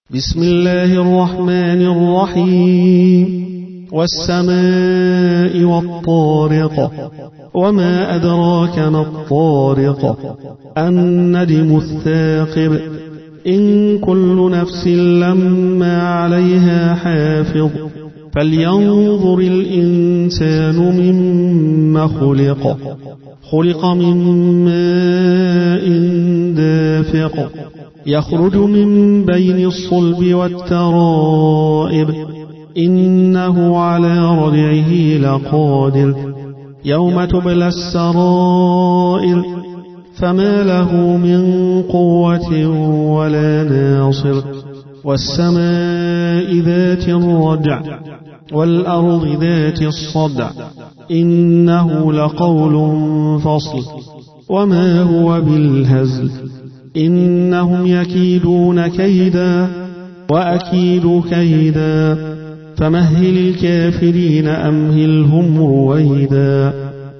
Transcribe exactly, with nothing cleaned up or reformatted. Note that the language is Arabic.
بسم الله الرحمن الرحيم والسماء والطارق وما أدراك ما الطارق النجم الثاقب إن كل نفس لما عليها حافظ فلينظر الإنسان مما خلق خلق من ماء دافق يخرج من بين الصلب والترائب إنه على رجعه لقادر يوم تبلى السرائر فما له من قوة ولا ناصر والسماء ذات الرجع والأرض ذات الصدع إنه لقول فصل وما هو بالهزل إنهم يكيدون كيدا وأكيد كيدا فمهل الكافرين أمهلهم رويدا